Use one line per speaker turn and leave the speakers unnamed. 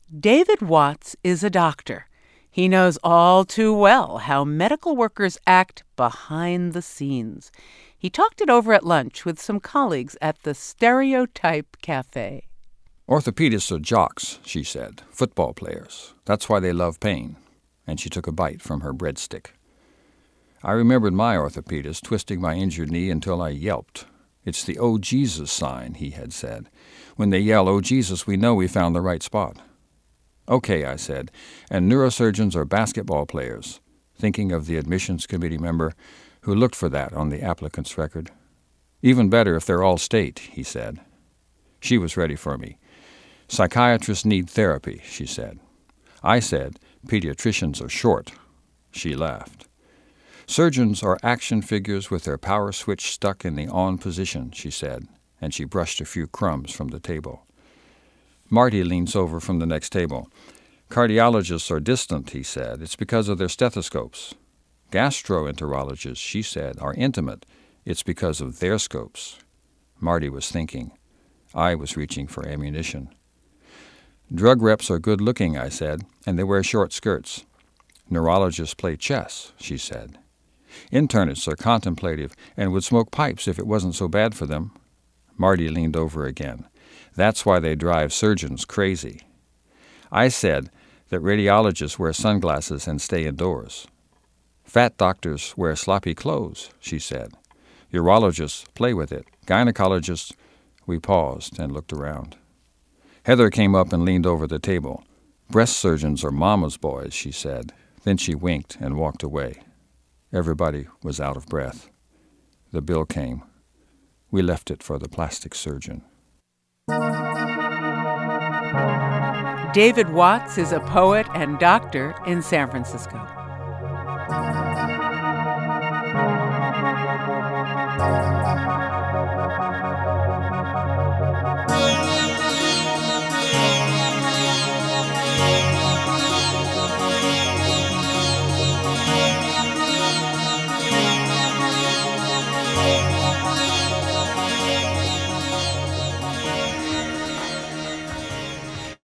David Watts is a doctor. He knows all too well how medical workers act behind the scenes. He talked it over at lunch with some colleagues at the Stereotype Cafe.
Orthopedists are jocks, she said, football players. That's why they love pain. And she took a bite from her breadstick. I remembered my orthopedist twisting my injured knee until I yelped. It's the "Oh Jesus" sign, he had said. When they yell, "Oh Jesus," we know we found the right spot. Okay, I said, and neurosurgeons are basketball players, thinking of the admissions committee member who looked for that on the applicant's record. Even better if they're all state, he said. She was ready for me. Psychiatrists need therapy, she said. I said, pediatricians are short. She laughed. Surgeons are action figures with their power switch stuck in the on position, she said, and she brushed a few crumbs from the table. Marty leans over from the next table. Cardiologists are distant, he said. It's because of their stethoscopes. Gastroenterologists, she said, are intimate. It's because of their scopes. Marty was thinking. I was reaching for ammunition. Drug reps are good-looking, I said, and they wear short skirts. Neurologists play chess, she said. Internists are contemplative and would smoke pipes if it wasn't so bad for them. Marty leaned over again. That's why they drive surgeons crazy. I said that radiologists wear sunglasses and stay indoors. Fat doctors wear sloppy clothes, she said. Urologists play with it. Gynecologists... We paused and looked around. Heather came up and leaned over the table. Breast surgeons are mama's boys, she said. Then she winked and walked away. Everybody was out of breath. The bill came. We left it for the plastic surgeon.
David Watts is a poet and doctor in San Francisco.